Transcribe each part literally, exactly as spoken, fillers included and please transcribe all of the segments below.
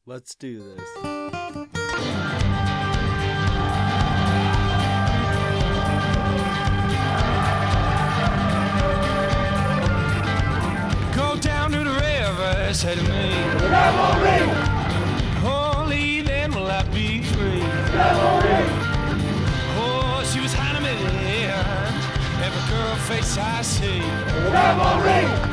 Let's do this. Go down to the river, said to me. Cavalry! Only then will I be free. Cavalry! Oh, she was hiding me every girl face I see. Cavalry!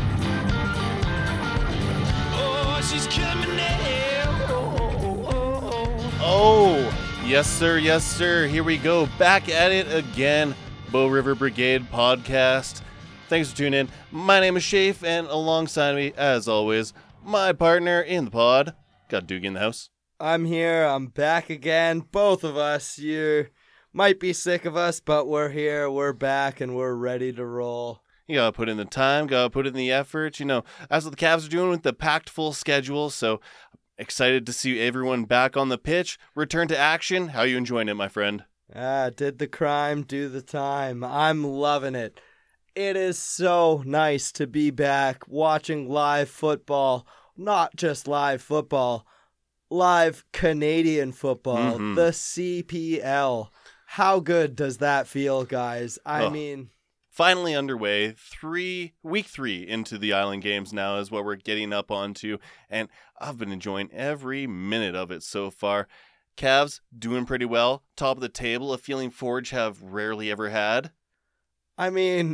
Oh, she's killing me now. Oh, oh, oh, oh. Oh, yes, sir. Yes, sir. Here we go. Back at it again. Bow River Brigade podcast. Thanks for tuning in. My name is Shafe, and alongside me, as always, my partner in the pod, got Doogie in the house. I'm here. I'm back again. Both of us. You might be sick of us, but we're here. We're back, and we're ready to roll. You gotta put in the time, gotta put in the effort. You know, that's what the Cavs are doing with the packed full schedule. So excited to see everyone back on the pitch. Return to action. How you enjoying it, my friend? Ah, did the crime, do the time. I'm loving it. It is so nice to be back watching live football. Not just live football, live Canadian football, Mhm. the C P L. How good does that feel, guys? I Oh. mean, Finally underway. Three week three into the Island Games now is what we're getting up onto, and I've been enjoying every minute of it so far. Cavs doing pretty well, top of the table, a feeling Forge have rarely ever had. I mean,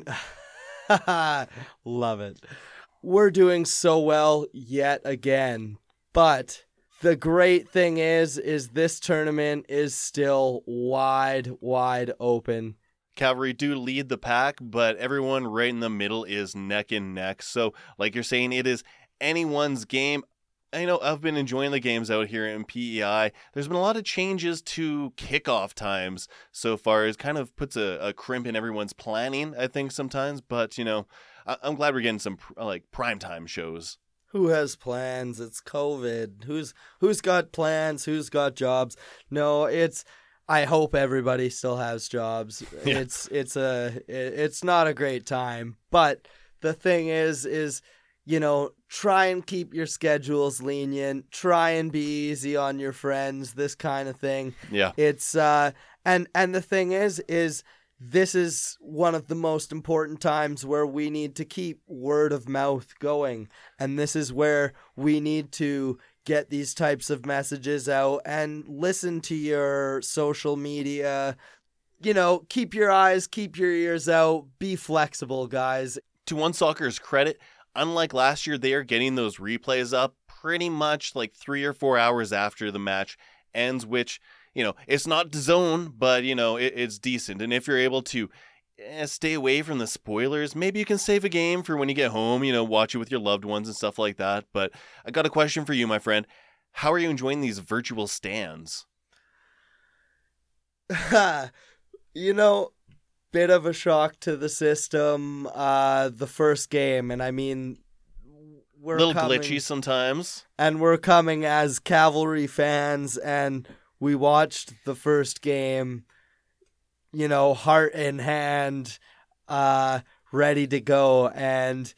love it. We're doing so well yet again, but the great thing is, is this tournament is still wide, wide open. Cavalry do lead the pack, but everyone right in the middle is neck and neck. So, like you're saying, it is anyone's game. I know I've been enjoying the games out here in P E I. There's been a lot of changes to kickoff times so far. It kind of puts a, a crimp in everyone's planning, I think, sometimes. But, you know, I, I'm glad we're getting some, like, primetime shows. Who has plans? It's COVID. Who's who's got plans? Who's got jobs? No, it's I hope everybody still has jobs. Yeah. It's it's a it's not a great time, but the thing is is you know, try and keep your schedules lenient, try and be easy on your friends, this kind of thing. Yeah. It's uh and and the thing is is this is one of the most important times where we need to keep word of mouth going, and this is where we need to get these types of messages out and listen to your social media. You know, keep your eyes, keep your ears out, be flexible, guys. To One Soccer's credit, unlike last year, they are getting those replays up pretty much like three or four hours after the match ends, which, you know, it's not DAZN, but, you know, it, it's decent. And if you're able to eh, stay away from the spoilers, maybe you can save a game for when you get home, you know, watch it with your loved ones and stuff like that. But I got a question for you, my friend. How are you enjoying these virtual stands? You know, bit of a shock to the system, uh, the first game. And I mean, we're A little coming, glitchy sometimes. and we're coming as Cavalry fans, and we watched the first game, you know, heart in hand, uh, ready to go, and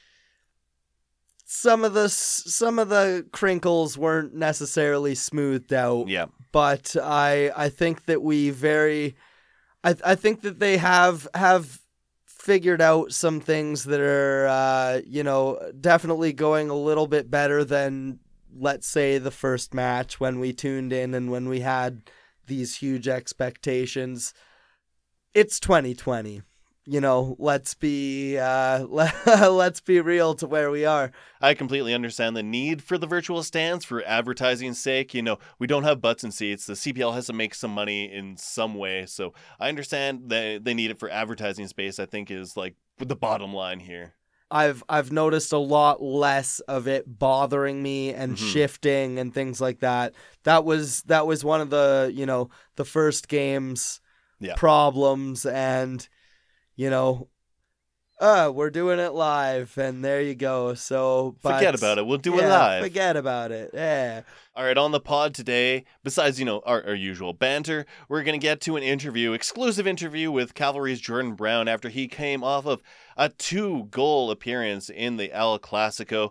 some of the some of the crinkles weren't necessarily smoothed out. Yeah. But I I think that we very, I I think that they have have figured out some things that are uh, you know, definitely going a little bit better than, let's say, the first match when we tuned in and when we had these huge expectations. It's twenty twenty. You know, let's be uh, let's be real to where we are. I completely understand the need for the virtual stands for advertising's sake. You know, we don't have butts and seats. The C P L has to make some money in some way. So I understand that they need it for advertising space, I think, is like the bottom line here. I've I've noticed a lot less of it bothering me and Mhm. shifting and things like that. That was that was one of the, you know, the first game's Yeah. problems, and you know, uh, we're doing it live, and there you go. So but, Forget about it. We'll do it yeah, live. Forget about it. Yeah. All right, on the pod today, besides, you know, our, our usual banter, we're going to get to an interview, exclusive interview with Cavalry's Jordan Brown after he came off of a two-goal appearance in the El Clasico.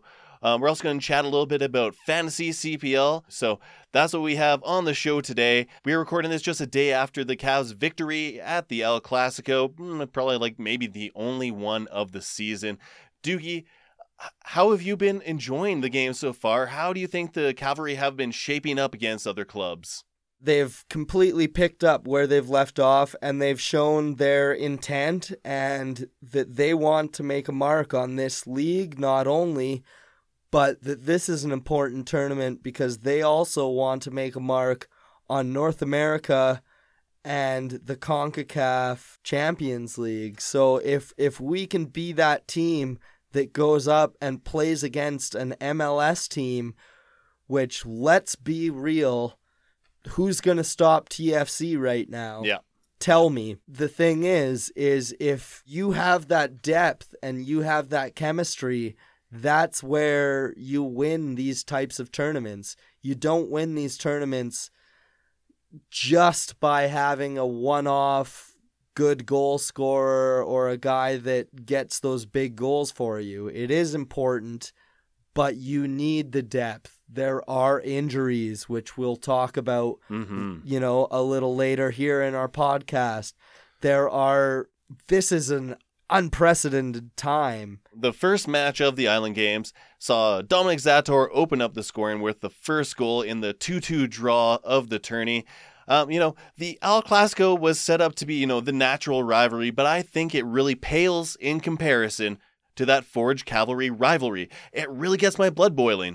Um, we're also going to chat a little bit about fantasy C P L. So that's what we have on the show today. We're recording this just a day after the Cavs' victory at the El Clasico. Probably like maybe the only one of the season. Doogie, how have you been enjoying the game so far? How do you think the Cavalry have been shaping up against other clubs? They've completely picked up where they've left off, and they've shown their intent and that they want to make a mark on this league, not only, but that this is an important tournament because they also want to make a mark on North America and the CONCACAF Champions League. So if if we can be that team that goes up and plays against an M L S team, which, let's be real, who's going to stop T F C right now? Yeah. Tell me. The thing is, is if you have that depth and you have that chemistry, that's where you win these types of tournaments. You don't win these tournaments just by having a one-off good goal scorer or a guy that gets those big goals for you. It is important, but you need the depth. There are injuries, which we'll talk about, mm-hmm. you know, a little later here in our podcast. There are, this is an unprecedented time. The first match of the Island Games saw Dominic Zator open up the scoring with the first goal in the two two draw of the tourney. Um, you know, the El Clasico was set up to be, you know, the natural rivalry, but I think it really pales in comparison to that Forge Cavalry rivalry. It really gets my blood boiling.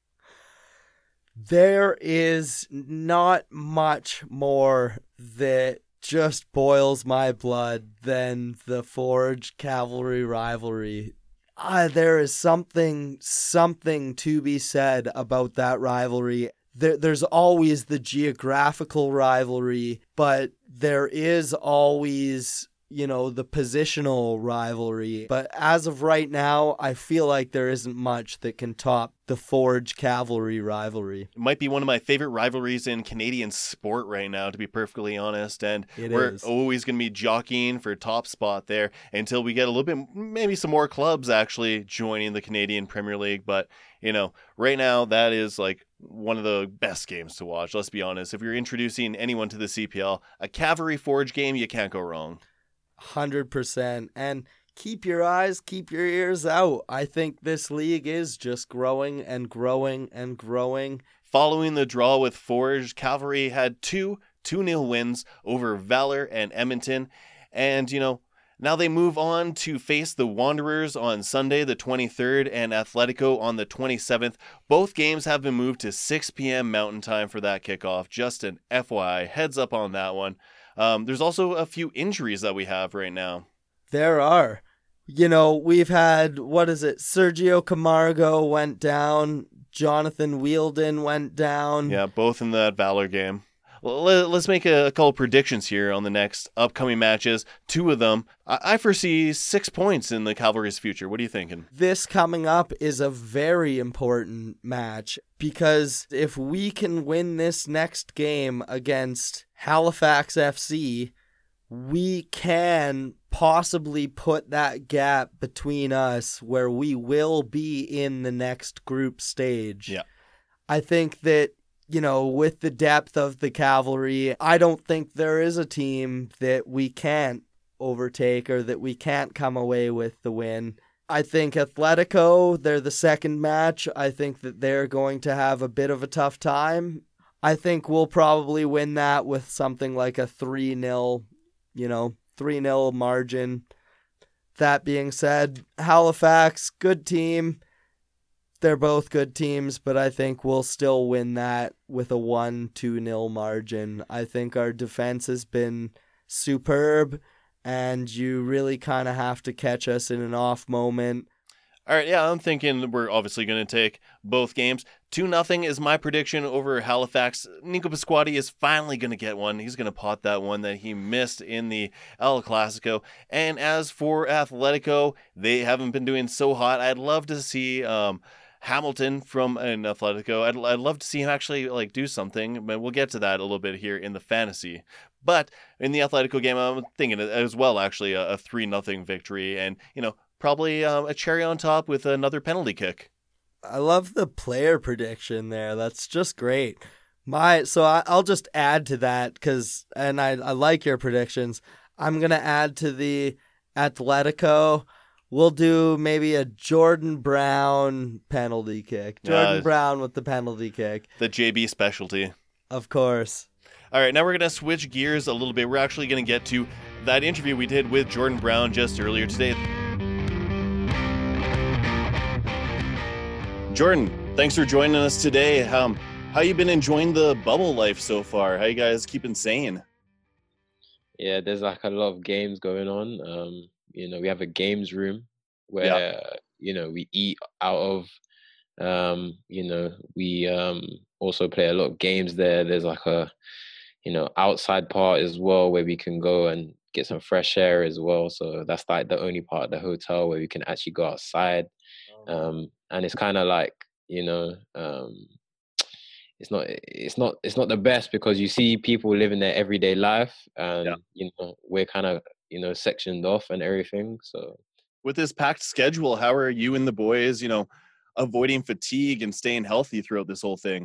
There is not much more that just boils my blood than the Forge Cavalry rivalry. Uh, there is something, something to be said about that rivalry. There, there's always the geographical rivalry, but there is always, you know, the positional rivalry. But as of right now, I feel like there isn't much that can top the Forge Cavalry rivalry. It might be one of my favorite rivalries in Canadian sport right now, to be perfectly honest. And it we're is. always going to be jockeying for top spot there until we get a little bit, maybe some more clubs actually joining the Canadian Premier League. But, you know, right now that is like one of the best games to watch. Let's be honest. If you're introducing anyone to the C P L, a Cavalry Forge game, you can't go wrong. one hundred percent. And keep your eyes, keep your ears out. I think this league is just growing and growing and growing. Following the draw with Forge, Cavalry had two two nil wins over Valor and Edmonton. And, you know, now they move on to face the Wanderers on Sunday the twenty-third and Atletico on the twenty-seventh. Both games have been moved to six p.m. Mountain Time for that kickoff. Just an F Y I, heads up on that one. Um, there's also a few injuries that we have right now. There are. You know, we've had, what is it, Sergio Camargo went down, Jonathan Wheeldon went down. Yeah, both in that Valor game. Well, let's make a couple predictions here on the next upcoming matches. Two of them, I foresee six points in the Cavalry's future. What are you thinking? This coming up is a very important match because if we can win this next game against Halifax F C, we can possibly put that gap between us where we will be in the next group stage. Yeah. I think that, you know, with the depth of the Cavalry, I don't think there is a team that we can't overtake or that we can't come away with the win. I think Atletico, they're the second match. I think that they're going to have a bit of a tough time. I think we'll probably win that with something like a three nil, you know, three nil margin. That being said, Halifax, good team. They're both good teams, but I think we'll still win that with a one two nil margin. I think our defense has been superb, and you really kind of have to catch us in an off moment. All right, yeah, I'm thinking we're obviously going to take both games. two nothing is my prediction over Halifax. Nico Pasquati is finally going to get one. He's going to pot that one that he missed in the El Clasico. And as for Atletico, they haven't been doing so hot. I'd love to see um, Hamilton from an Atletico. I'd, I'd love to see him actually like do something, but we'll get to that a little bit here in the fantasy. But in the Atletico game, I'm thinking as well, actually, a, a three nothing victory. And, you know, probably um, a cherry on top with another penalty kick. I love the player prediction there. That's just great. My so I, I'll just add to that because, and I, I like your predictions. I'm gonna add to the Atletico. We'll do maybe a Jordan Brown penalty kick. Jordan Uh, Brown with the penalty kick, The J B specialty. of course. All right, now we're going to switch gears a little bit. We're actually going to get to that interview we did with Jordan Brown just earlier today. Jordan, thanks for joining us today. Um, how you been enjoying the bubble life so far? How you guys keeping sane? Yeah, there's like a lot of games going on. Um, you know, we have a games room where, you know, we eat out of. Um, you know, we um also play a lot of games there. There's like a, you know, outside part as well where we can go and get some fresh air as well. So that's like the only part of the hotel where we can actually go outside. Um, and it's kind of like, you know, um, it's not, it's not, it's not the best because you see people living their everyday life, and Yeah. you know, we're kind of, you know, sectioned off and everything. So With this packed schedule, how are you and the boys, you know, avoiding fatigue and staying healthy throughout this whole thing?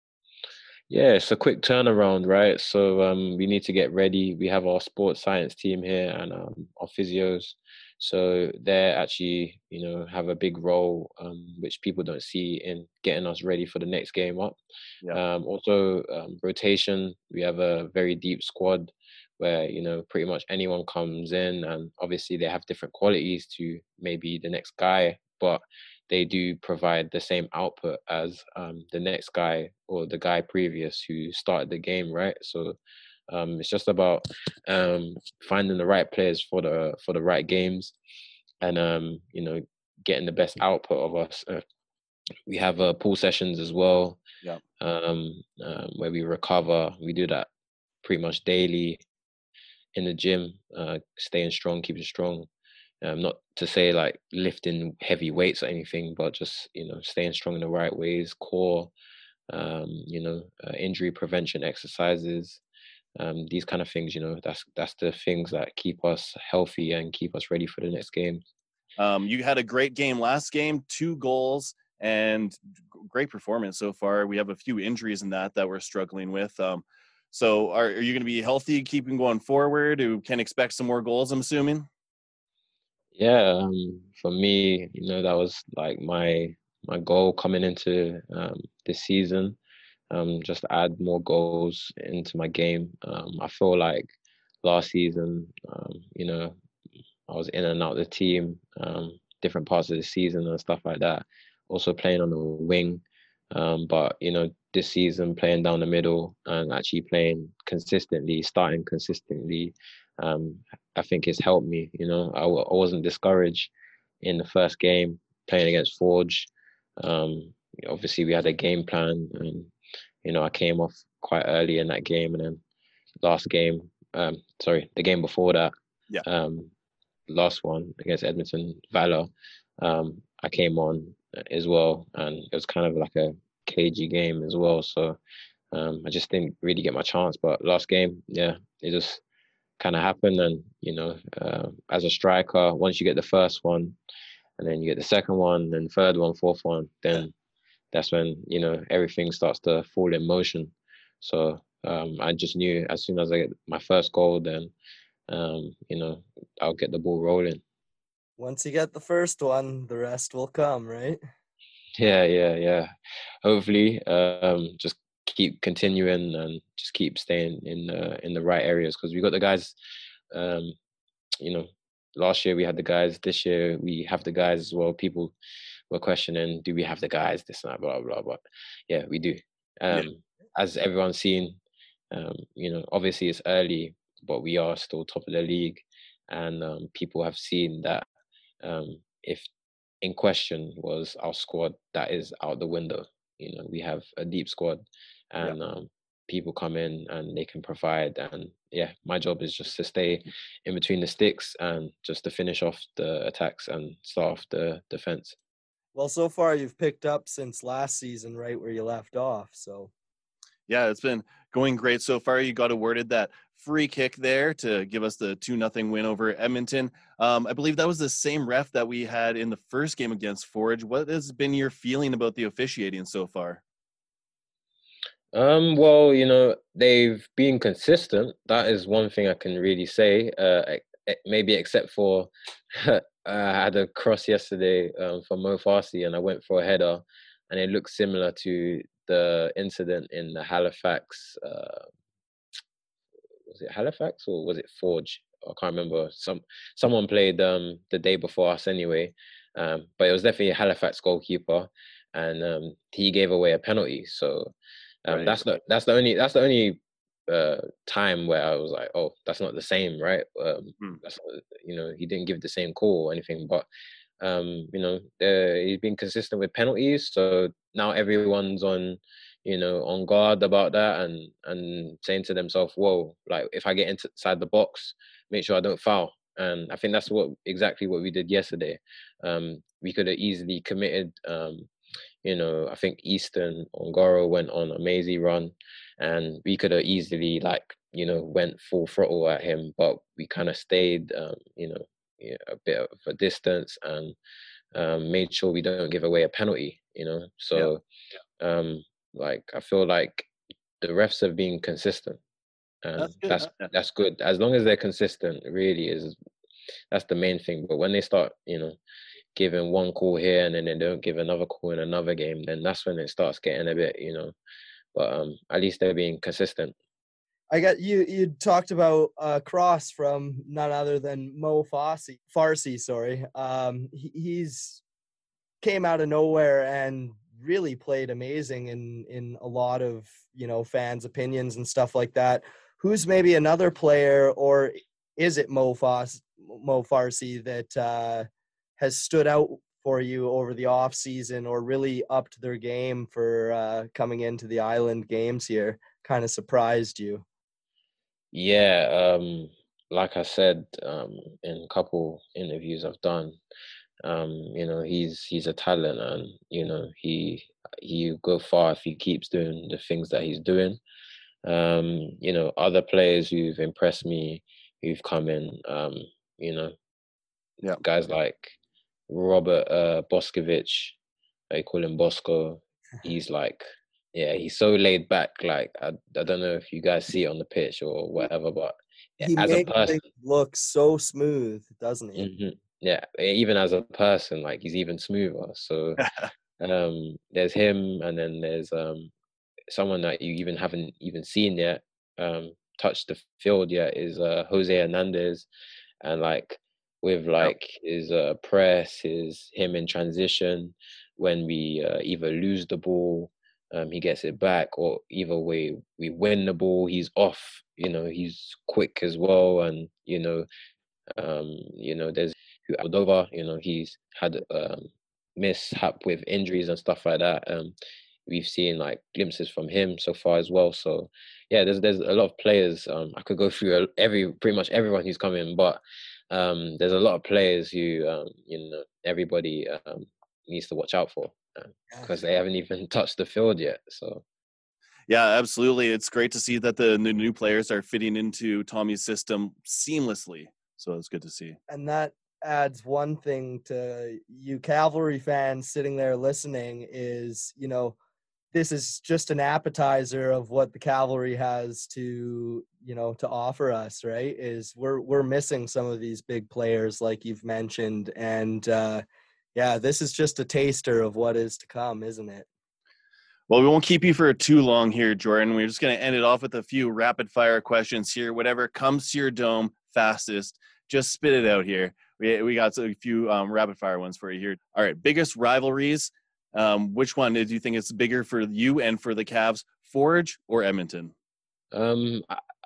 yeah, it's a quick turnaround, right? So um, we need to get ready. We have our sports science team here and um, our physios. So they actually, you know, have a big role, um, which people don't see in getting us ready for the next game up. Yeah. Um, also, um, rotation. We have a very deep squad where, you know, pretty much anyone comes in, and obviously they have different qualities to maybe the next guy, but they do provide the same output as um, the next guy or the guy previous who started the game, right? So um, it's just about um, finding the right players for the for the right games, and um, you know, getting the best output of us. Uh, we have uh, pool sessions as well, Yeah. um, um, where we recover. We do that pretty much daily in the gym, uh, staying strong, keeping strong. Um, not to say like lifting heavy weights or anything, but just, you know, staying strong in the right ways, core, um, you know, uh, injury prevention exercises, um, these kind of things. You know, that's that's the things that keep us healthy and keep us ready for the next game. Um, you had a great game last game, two goals, and g- great performance so far. We have a few injuries in that that we're struggling with. Um, so are, are you going to be healthy, keeping going forward? You can expect some more goals, I'm assuming? Yeah, um, for me, you know, that was like my my goal coming into um, this season. Um, just to add more goals into my game. Um, I feel like last season, um, you know, I was in and out of the team, um, different parts of the season and stuff like that. Also playing on the wing, um, but you know, this season playing down the middle and actually playing consistently, starting consistently, um, I think it's helped me. You know, I, w- I wasn't discouraged in the first game playing against Forge. Um, obviously, we had a game plan, and you know, I came off quite early in that game, and then last game, um, sorry, the game before that, Yeah. um, last one against Edmonton Valor, um, I came on as well, and it was kind of like a cagey game as well. So um, I just didn't really get my chance. But last game, yeah, it just kind of happened. And you know, uh, as a striker, once you get the first one, and then you get the second one, then third one, fourth one, then Yeah. that's when, you know, everything starts to fall in motion. So um, I just knew as soon as I get my first goal, then um, you know, I'll get the ball rolling. Once you get the first one, the rest will come, right? Yeah, yeah, yeah. Hopefully, um, just keep continuing and just keep staying in the in the right areas, because we got the guys. Um, you know, last year we had the guys. This year we have the guys as well. People were questioning, do we have the guys? This and that, blah blah. But yeah, we do. Yeah. Um, as everyone's seen, um, you know, obviously it's early, but we are still top of the league, and um, people have seen that. Um, if in question was our squad, that is out the window. You know, we have a deep squad, Yeah. and um, people come in and they can provide. And yeah, my job is just to stay in between the sticks and just to finish off the attacks and start off the defense. Well, so far you've picked up since last season, right where you left off. So Yeah, it's been going great so far. You got awarded that free kick there to give us the two nothing win over Edmonton. Um, I believe that was the same ref that we had in the first game against Forge. What has been your feeling about the officiating so far? Um, well, you know, they've been consistent. That is one thing I can really say. Uh, e- e- maybe except for I had a cross yesterday um, for Mo Farsi, and I went for a header, and it looked similar to the incident in the Halifax. Uh, was it Halifax or was it Forge? I can't remember. Some someone played um, the day before us anyway, um, but it was definitely a Halifax goalkeeper, and um, he gave away a penalty. So um, Right. that's the that's the only that's the only uh, time where I was like, oh, that's not the same, right? Um, Hmm. that's not, you know, he didn't give the same call or anything, but um, you know, uh, he's been consistent with penalties. So now everyone's on, you know, on guard about that and and saying to themselves, whoa, like if I get inside the box, make sure I don't foul. And I think that's what exactly what we did yesterday. Um, we could have easily committed. Um, you know, I think Easton Ongaro went on a mazy run, and we could have easily like you know went full throttle at him, but we kind of stayed, um, you know, yeah, a bit of a distance and um, made sure we don't give away a penalty. You know, Yeah, so um, like I feel like the refs have been consistent, and that's good. that's Yeah. that's good. As long as they're consistent, really is that's the main thing. But when they start, you know, giving one call here and then they don't give another call in another game, then that's when it starts getting a bit, you know. But um, at least they're being consistent. I got you. You talked about a cross from none other than Mo Farsi. Farsi, sorry. Um, he, he's came out of nowhere and really played amazing in in a lot of you know fans' opinions and stuff like that. Who's maybe another player, or is it Mo Fas Mo Farsi that uh, has stood out for you over the off season, or really upped their game for uh, coming into the Island games here? Kind of surprised you. Yeah, um, like I said um, in a couple interviews I've done, um, you know, he's he's a talent, and you know, he he go far if he keeps doing the things that he's doing. Um, you know, other players who've impressed me, who've come in, um, you know, Yeah. guys like Robert uh, Boscovich, they call him Bosco. He's like, yeah, he's so laid back. Like, I, I don't know if you guys see it on the pitch or whatever, but yeah, He as a makes person, things look so smooth, doesn't he? hmm yeah, even as a person, like he's even smoother. So um, there's him, and then there's um, someone that you even haven't even seen yet, um, touched the field yet, is uh, Jose Hernandez, and like with Yep. like his uh, press, his him in transition when we uh, either lose the ball, um, he gets it back, or either way we win the ball, he's off. You know, he's quick as well, and you know, um, you know, there's Aldovar. You know, he's had um, mishap with injuries and stuff like that. Um, we've seen like glimpses from him so far as well. So yeah, there's there's a lot of players. Um, I could go through every pretty much everyone who's come in, but um, there's a lot of players who um, you know everybody um, needs to watch out for because uh, they haven't even touched the field yet. So. Yeah, absolutely. It's great to see that the, the new players are fitting into Tommy's system seamlessly. So it's good to see. And that adds one thing to you Cavalry fans sitting there listening is, you know, this is just an appetizer of what the Cavalry has to, you know, to offer us, right? Is we're we're missing some of these big players like you've mentioned. And uh, yeah, this is just a taster of what is to come, isn't it? Well, we won't keep you for too long here, Jordan. We're just going to end it off with a few rapid fire questions here. Whatever comes to your dome fastest, just spit it out here. We we got a few um, rapid fire ones for you here. All right, biggest rivalries. Um, which one do you think is bigger for you and for the Cavs, Forge or Edmonton? Um,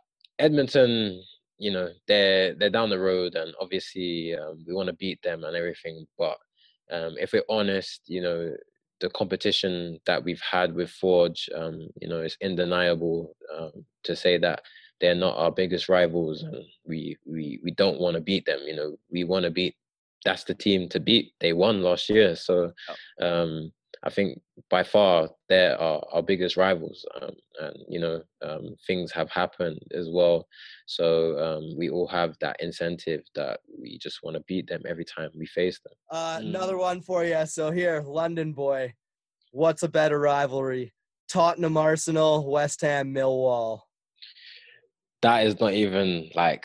Edmonton, you know, they're they're down the road, and obviously um, we want to beat them and everything. But um, if we're honest, you know, the competition that we've had with Forge, um, you know, it's undeniable um, to say that they're not our biggest rivals, and we we we don't want to beat them. You know, we want to beat. That's the team to beat. They won last year, so um, I think by far they're our, our biggest rivals, um, and you know um, things have happened as well, so um, we all have that incentive that we just want to beat them every time we face them. Uh, Mm. Another one for you. So here, London boy, what's a better rivalry? Tottenham Arsenal, West Ham Millwall. That is not even like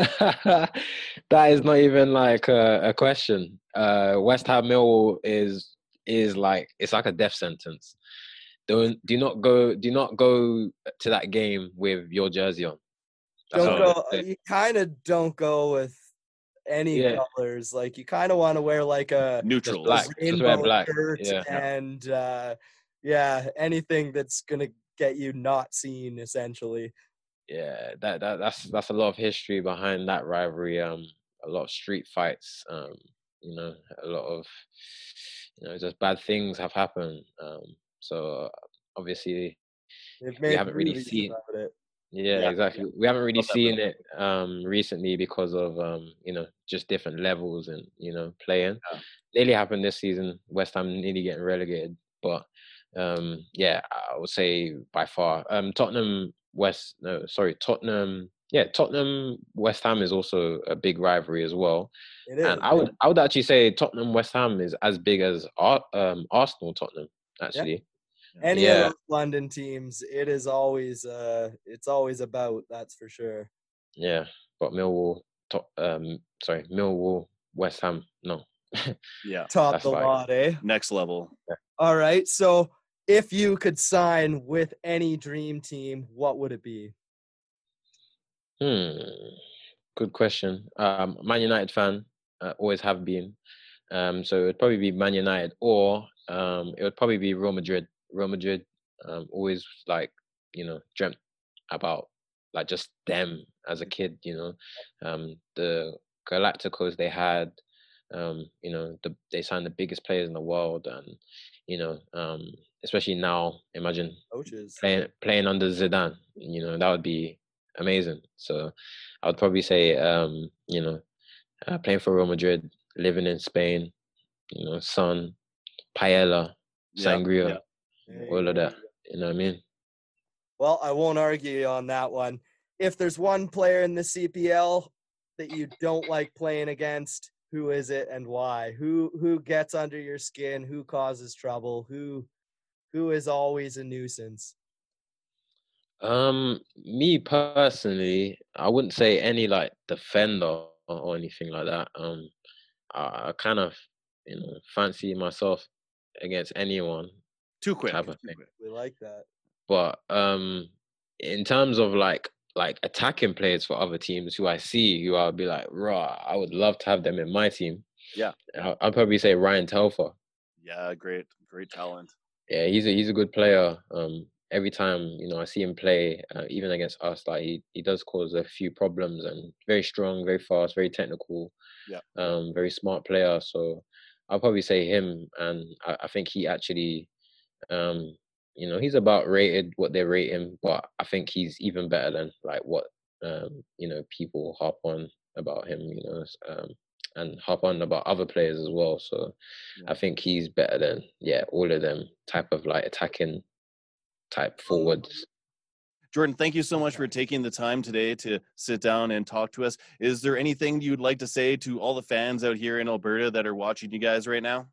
that is not even like a, a question. Uh, West Ham Millwall is is like it's like a death sentence. Don't do not go do not go to that game with your jersey on. That's Don't what I'm go. gonna say. You kind of don't go with any Yeah. colors. Like you kind of want to wear like a Neutrals. black. Just wear rainbow black. shirt Yeah. and uh, yeah, anything that's gonna get you not seen essentially. Yeah, that, that that's that's a lot of history behind that rivalry. Um, a lot of street fights. Um, you know, a lot of you know just bad things have happened. Um, so obviously They've we made haven't really movies seen. about it. Yeah, Yeah, exactly. We haven't really Love that seen movie. it um recently because of um you know just different levels and you know playing. Yeah. Nearly happened this season. West Ham nearly getting relegated, but um yeah, I would say by far um Tottenham West no sorry Tottenham yeah Tottenham West Ham is also a big rivalry as well, It is. and I would I would actually say Tottenham West Ham is as big as Ar- um Arsenal Tottenham actually. Any Yeah. of those London teams, it is always uh, it's always about. That's for sure. Yeah, but Millwall, top, um, sorry, Millwall, West Ham, no. Yeah. Top That's the like- lot, eh? Next level. All right. So if you could sign with any dream team, what would it be? Hmm, good question. Um, Man United fan, uh, always have been. Um, so it'd probably be Man United, or um, it would probably be Real Madrid. Real Madrid, um, always like you know dreamt about like just them as a kid. You know, um, the Galacticos they had. Um, you know, the, they signed the biggest players in the world, and you know, um, especially now, imagine Coaches. playing playing under Zidane. You know, that would be amazing. So, I would probably say, um, you know, uh, playing for Real Madrid, living in Spain, you know, sun, paella, Yeah, sangria, yeah. There you all of go. that. You know what I mean? Well, I won't argue on that one. If there's one player in the C P L that you don't like playing against, who is it and why? Who who gets under your skin? Who causes trouble? Who who is always a nuisance? Um, me personally, I wouldn't say any like defender or, or anything like that. Um, I, I kind of, you know, fancy myself against anyone Too quick. type of Too thing. quick. We like that. But um, in terms of like like attacking players for other teams who I see, who I'll be like, raw, I would love to have them in my team. Yeah. I- I'd probably say Ryan Telfer. Yeah, great, great talent. Yeah, he's a he's a good player. Um, every time you know I see him play, uh, even against us, like he, he does cause a few problems. And very strong, very fast, very technical. Yeah. Um, very smart player. So I'll probably say him, and I, I think he actually, um, you know, he's about rated what they rate him, but I think he's even better than like what um you know people harp on about him. You know, um, and harp on about other players as well. So Yeah. I think he's better than yeah all of them type of like attacking type forwards. Jordan, thank you so much for taking the time today to sit down and talk to us. Is there anything you'd like to say to all the fans out here in Alberta that are watching you guys right now?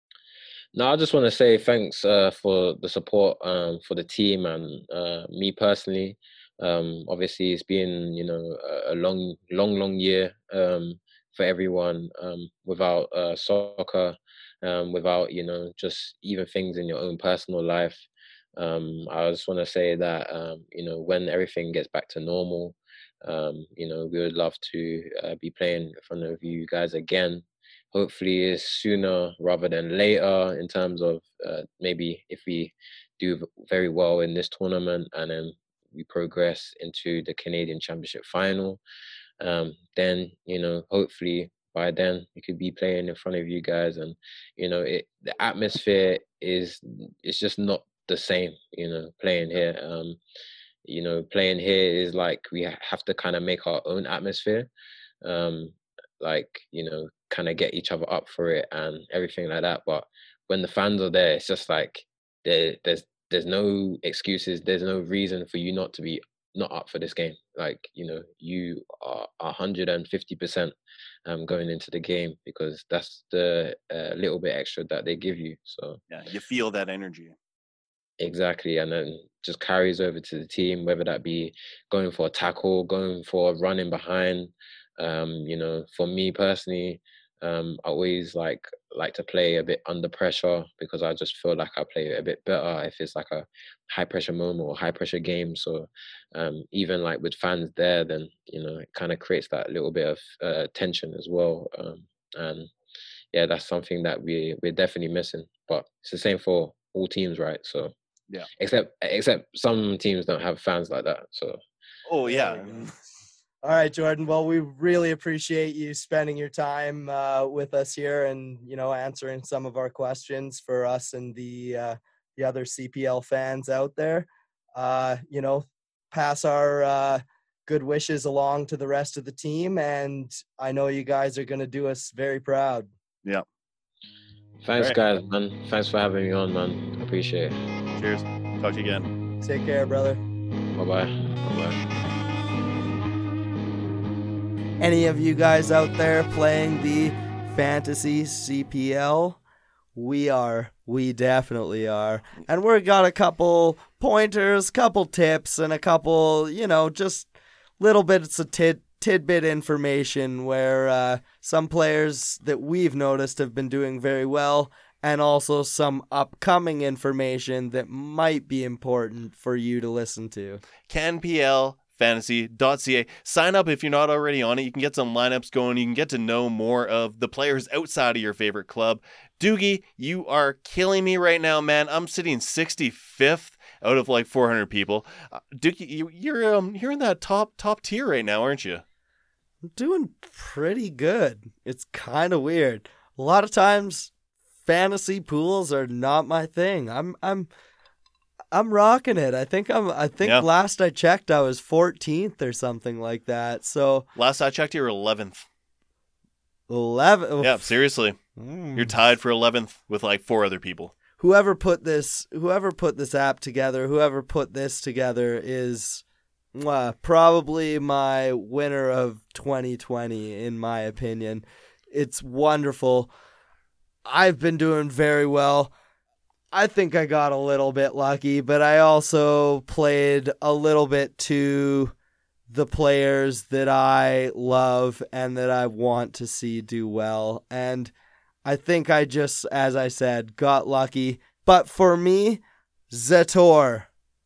No, I just want to say thanks uh, for the support um, for the team and uh, me personally. Um, obviously, it's been you know a, a long, long, long year um, for everyone um, without uh, soccer, um, without you know just even things in your own personal life. Um, I just want to say that um, you know when everything gets back to normal, um, you know we would love to uh, be playing in front of you guys again. Hopefully it's sooner rather than later in terms of uh, maybe if we do v- very well in this tournament and then we progress into the Canadian Championship final, um, then you know hopefully by then we could be playing in front of you guys, and you know it the atmosphere is it's just not the same. You know playing here, um, you know playing here is like we ha- have to kind of make our own atmosphere. Um, like you know kind of get each other up for it and everything like that, but when the fans are there, it's just like there there's there's no excuses. There's no reason for you not to be not up for this game. Like, you know, you are one hundred fifty percent um, going into the game, because that's the uh, little bit extra that they give you. So Yeah, you feel that energy. exactly, and then just carries over to the team, whether that be going for a tackle, going for a running behind. Um, you know, for me personally, um, I always like like to play a bit under pressure, because I just feel like I play a bit better if it's like a high pressure moment or high pressure game. So um, even like with fans there, then you know it kind of creates that little bit of uh, tension as well. Um, and yeah, that's something that we we're definitely missing. But it's the same for all teams, right? So Yeah. except except some teams don't have fans like that. So Oh yeah. All right, Jordan. Well, we really appreciate you spending your time uh, with us here, and you know, answering some of our questions for us and the uh, the other C P L fans out there. Uh, you know, pass our uh, good wishes along to the rest of the team, and I know you guys are going to do us very proud. Yeah. thanks, Right. guys, man. Thanks for having me on, man. Appreciate it. Cheers. Talk to you again. Take care, brother. Bye bye. Bye bye. Any of you guys out there playing the fantasy C P L? We are. We definitely are. And we've got a couple pointers, couple tips, and a couple, you know, just little bits of tid- tidbit information where uh, some players that we've noticed have been doing very well, and also some upcoming information that might be important for you to listen to. CanPL fantasy dot c a. Sign up if you're not already on it. You can get some lineups going. You can get to know more of the players outside of your favorite club. Doogie, you are killing me right now, man. I'm sitting sixty-fifth out of like four hundred people. Uh, Doogie, you, you're um you're in that top top tier right now, aren't you? I'm doing pretty good. It's kind of weird. A lot of times, fantasy pools are not my thing. I'm I'm I'm rocking it. I think I'm. I think Yeah. last I checked, I was fourteenth or something like that. So Last I checked, you were eleventh. eleven. Yeah, seriously. Mm. You're tied for eleventh with like four other people. Whoever put this, whoever put this app together, whoever put this together is uh, probably my winner of twenty twenty, in my opinion. It's wonderful. I've been doing very well. I think I got a little bit lucky, but I also played a little bit to the players that I love and that I want to see do well. And I think I just, as I said, got lucky. But for me, Zator,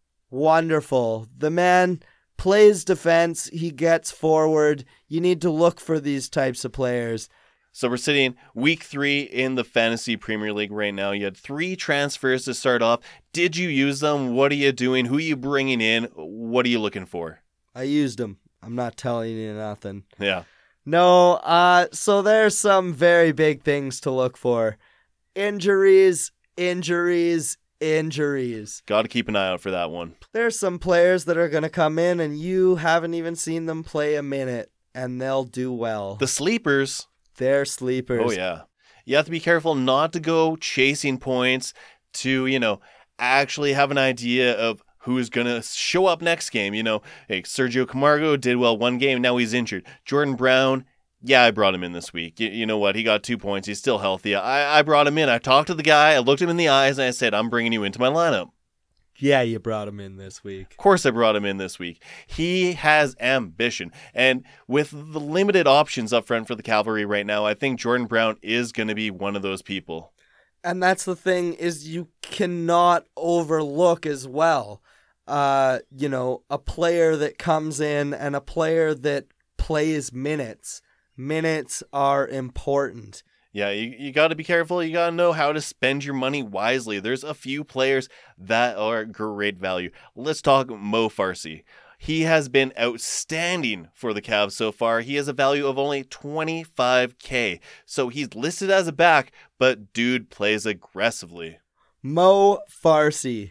wonderful. The man plays defense. He gets forward. You need to look for these types of players. So we're sitting week three in the Fantasy Premier League right now. You had three transfers to start off. Did you use them? What are you doing? Who are you bringing in? What are you looking for? I used them. I'm not telling you nothing. Yeah. No, uh, so there's some very big things to look for. Injuries, injuries, injuries. Got to keep an eye out for that one. There's some players that are going to come in and you haven't even seen them play a minute, and they'll do well. The sleepers. They're sleepers. Oh, yeah. You have to be careful not to go chasing points to, you know, actually have an idea of who's going to show up next game. You know, hey, Sergio Camargo did well one game. Now he's injured. Jordan Brown, yeah, I brought him in this week. You, you know what? He got two points. He's still healthy. I, I brought him in. I talked to the guy. I looked him in the eyes and I said, I'm bringing you into my lineup. Yeah, you brought him in this week. Of course I brought him in this week. He has ambition. And with the limited options up front for the Cavalry right now, I think Jordan Brown is going to be one of those people. And that's the thing, is you cannot overlook as well, uh, you know, a player that comes in and a player that plays minutes. Minutes are important. Yeah, you, you got to be careful. You got to know how to spend your money wisely. There's a few players that are great value. Let's talk Mo Farsi. He has been outstanding for the Cavs so far. He has a value of only twenty-five K. So he's listed as a back, but dude plays aggressively. Mo Farsi.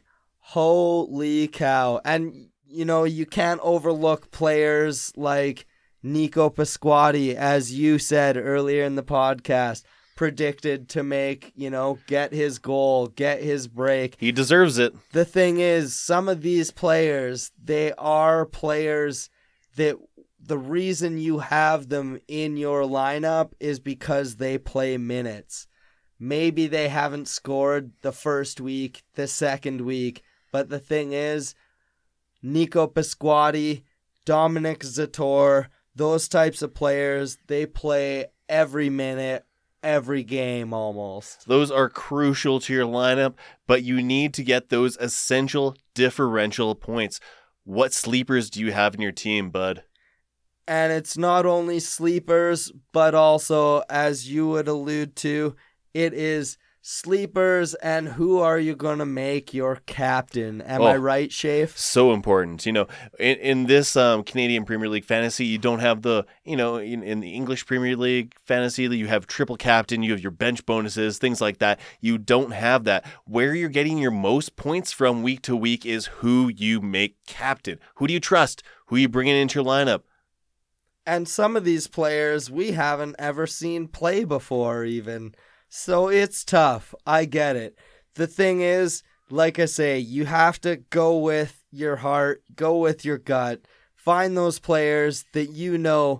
Holy cow. And, you know, you can't overlook players like Nico Pasquati, as you said earlier in the podcast. predicted to make, you know, get his goal, get his break. He deserves it. The thing is, some of these players, they are players that the reason you have them in your lineup is because they play minutes. Maybe they haven't scored the first week, the second week, but the thing is, Nico Pisquatti, Dominic Zator, those types of players, they play every minute, every game almost. Those are crucial to your lineup, but you need to get those essential differential points. What sleepers do you have in your team, bud? And it's not only sleepers, but also, as you would allude to, it is sleepers and who are you going to make your captain. Am oh, I right, Shafe? So important. You know, in, in this um, Canadian Premier League fantasy, you don't have the, you know, in, in the English Premier League fantasy, you have triple captain, you have your bench bonuses, things like that. You don't have that. Where you're getting your most points from week to week is who you make captain. Who do you trust? Who are you bringing into your lineup? And some of these players we haven't ever seen play before even. So it's tough. I get it. The thing is, like I say, you have to go with your heart, go with your gut. Find those players that you know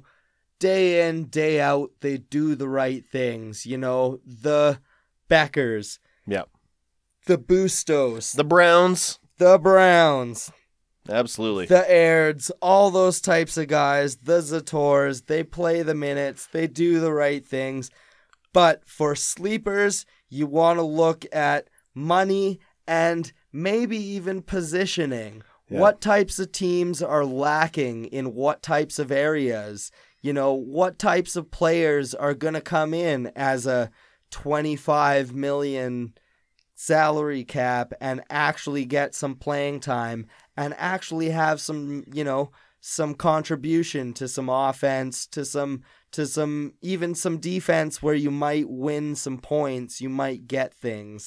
day in, day out, they do the right things. You know, the Beckers. Yeah. The Bustos. The Browns. The Browns. Absolutely. The Airds, all those types of guys, the Zators, they play the minutes, they do the right things. But for sleepers, you want to look at money and maybe even positioning. Yeah. What types of teams are lacking in what types of areas? You know, what types of players are going to come in as a twenty-five million salary cap and actually get some playing time and actually have some, you know, some contribution to some offense, to some to some even some defense where you might win some points, you might get things.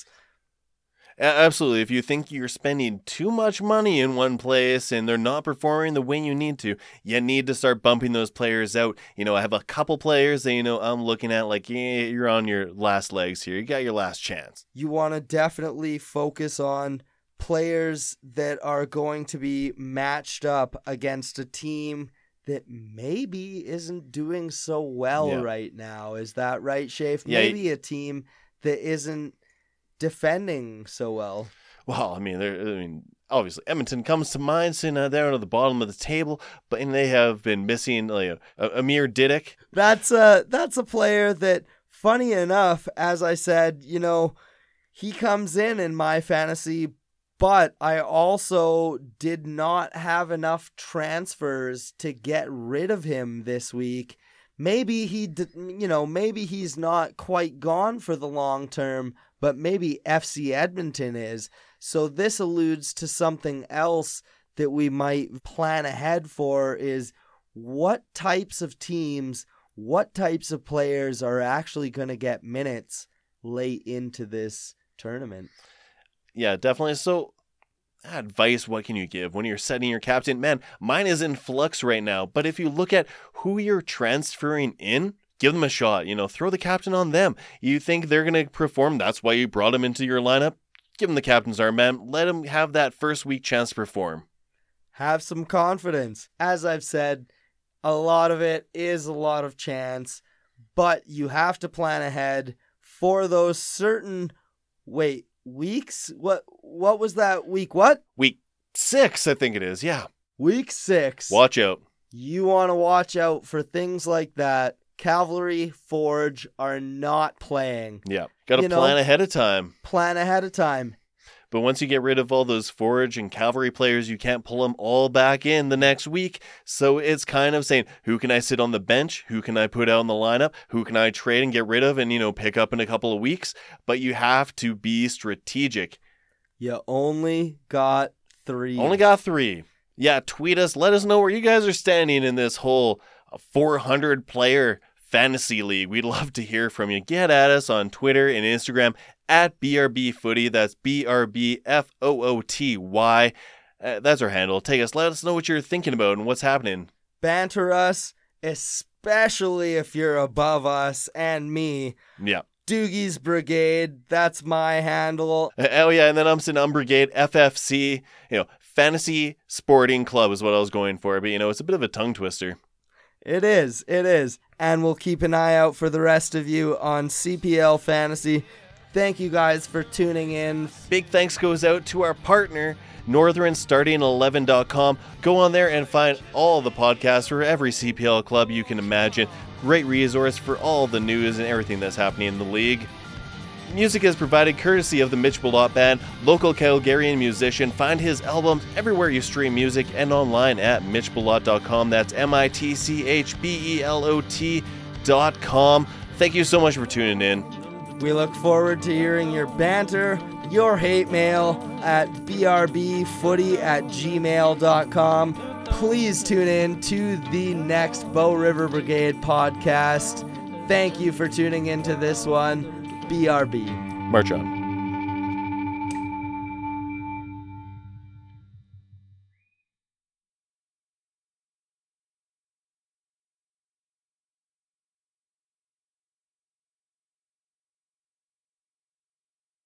Absolutely. If you think you're spending too much money in one place and they're not performing the way you need to, you need to start bumping those players out. You know, I have a couple players that, you know, I'm looking at like, yeah, you're on your last legs here. You got your last chance. You want to definitely focus on players that are going to be matched up against a team that maybe isn't doing so well yeah. right now. Is that right, Shafe? Yeah, maybe a team that isn't defending so well. Well, I mean, I mean, obviously Edmonton comes to mind, sitting uh, there at the bottom of the table, but and they have been missing like uh, Amir Didak. That's a that's a player that, funny enough, as I said, you know, he comes in in my fantasy. But I also did not have enough transfers to get rid of him this week. Maybe he, you know, maybe he's not quite gone for the long term, but maybe F C Edmonton is. So this alludes to something else that we might plan ahead for is what types of teams, what types of players are actually going to get minutes late into this tournament. Yeah, definitely. So, advice, what can you give when you're setting your captain? Man, mine is in flux right now. But if you look at who you're transferring in, give them a shot. You know, throw the captain on them. You think they're going to perform? That's why you brought them into your lineup. Give them the captain's arm, man. Let them have that first week chance to perform. Have some confidence. As I've said, a lot of it is a lot of chance, but you have to plan ahead for those certain... Wait. Weeks? What What was that week? What? Week six, I think it is. Yeah. Week six. Watch out. You want to watch out for things like that. Cavalry, Forge are not playing. Yeah. Got to plan know, ahead of time. Plan ahead of time. But once you get rid of all those Forge and Cavalry players, you can't pull them all back in the next week. So it's kind of saying, who can I sit on the bench? Who can I put out in the lineup? Who can I trade and get rid of and, you know, pick up in a couple of weeks? But you have to be strategic. You only got three. Only got three. Yeah, tweet us. Let us know where you guys are standing in this whole four hundred player fantasy league. We'd love to hear from you. Get at us on Twitter and Instagram at B R B Footy. That's B R B F O O T Y. Uh, that's our handle. Take us. Let us know what you're thinking about and what's happening. Banter us, especially if you're above us and me. Yeah. Doogie's Brigade. That's my handle. Oh yeah, and then I'm saying Brigade F F C. You know, Fantasy Sporting Club is what I was going for, but you know, it's a bit of a tongue twister. It is, it is. And we'll keep an eye out for the rest of you on C P L Fantasy. Thank you guys for tuning in. Big thanks goes out to our partner, Northern Starting eleven dot com. Go on there and find all the podcasts for every C P L club you can imagine. Great resource for all the news and everything that's happening in the league. Music is provided courtesy of the Mitch Bulot Band, local Calgarian musician. Find his albums everywhere you stream music and online at mitch bulot dot com. That's M I T C H B E L O T dot com. Thank you so much for tuning in. We look forward to hearing your banter, your hate mail at b r b footy at gmail dot com. Please tune in to the next Bow River Brigade podcast. Thank you for tuning into this one. B R B. March on.